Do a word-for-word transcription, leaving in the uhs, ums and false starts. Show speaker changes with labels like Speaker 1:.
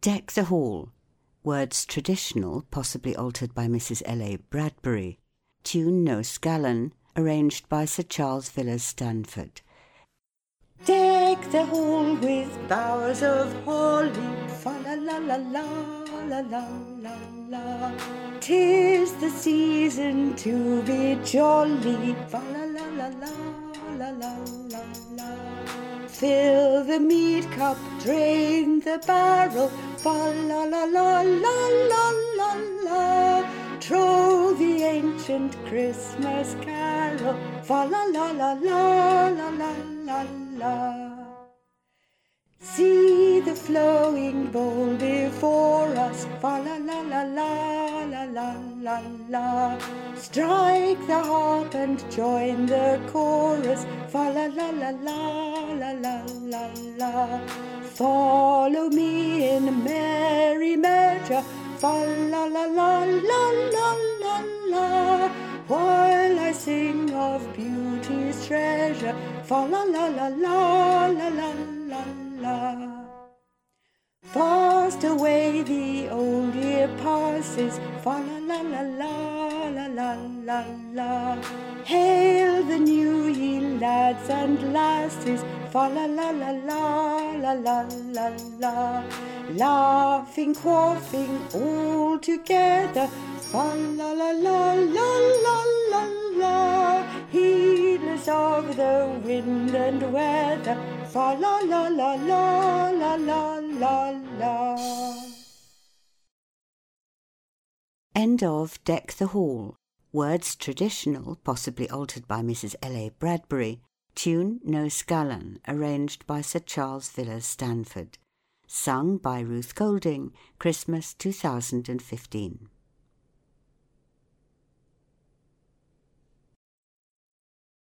Speaker 1: Deck the Hall. Words traditional, possibly altered by Missus L A Bradbury. Tune No Scallon, arranged by Sir Charles Villiers Stanford. Deck the hall with boughs of holly, fa la la la la la la la la. 'Tis the season to be jolly, fa la la la la la la la la. Fill the mead cup, drain the barrel, fa la la la la la la la. Trow the ancient Christmas carol, fa la la la la la la la la. See the flowing bowl before us, fa la la la la la la la la. Strike the harp and join the chorus, fa la la la la la la la la. Follow me in merry measure, fa la la la la la la la. While I sing of beauty's treasure, fa la la la la la la la la. Fast away the old year passes, fa la la la la la la la la. Hail the new ye lads and lasses, fa la la la la la la la la. Laughing, quaffing all together, fa la la la la la la la. Heedless of the wind and weather, fa la la la la la la la la. End of Deck the Hall. Words traditional, possibly altered by Missus L A Bradbury. Tune No Scallon, arranged by Sir Charles Villiers Stanford. Sung by Ruth Golding. Christmas two thousand fifteen.